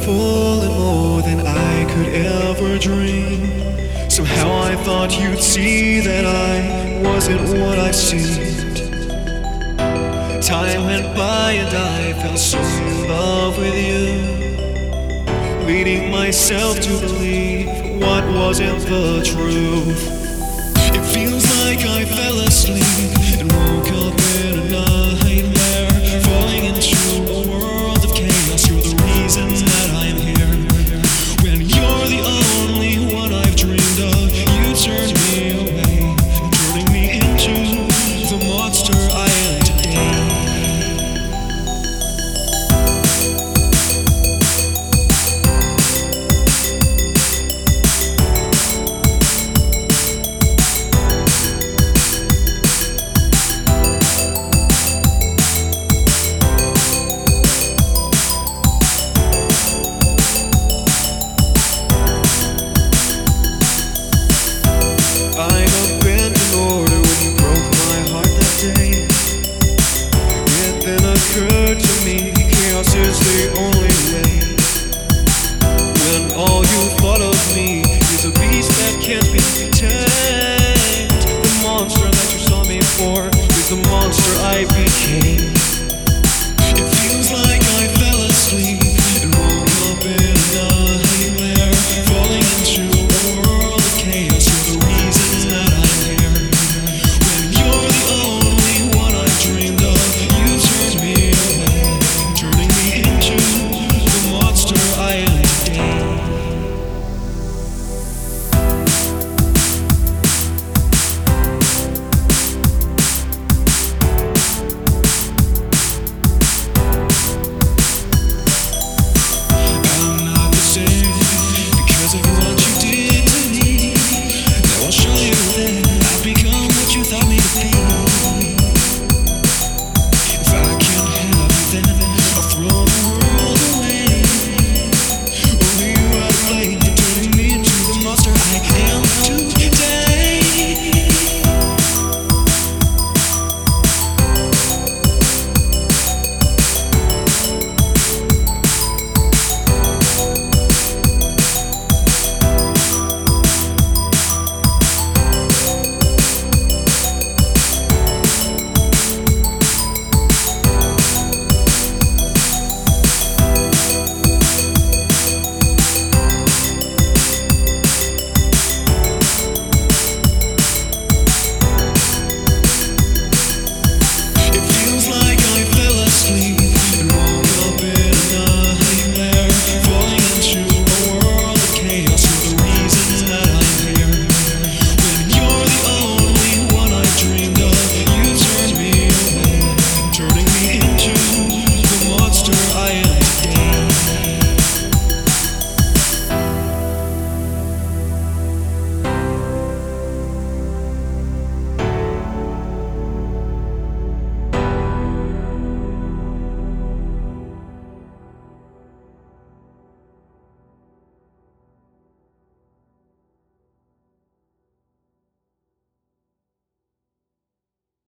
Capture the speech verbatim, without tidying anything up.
full and more than I could ever dream. Somehow I thought you'd see that I wasn't what I seemed. Time went by and I fell so in love with you, leading myself to believe what wasn't the truth. It feels like I fell asleep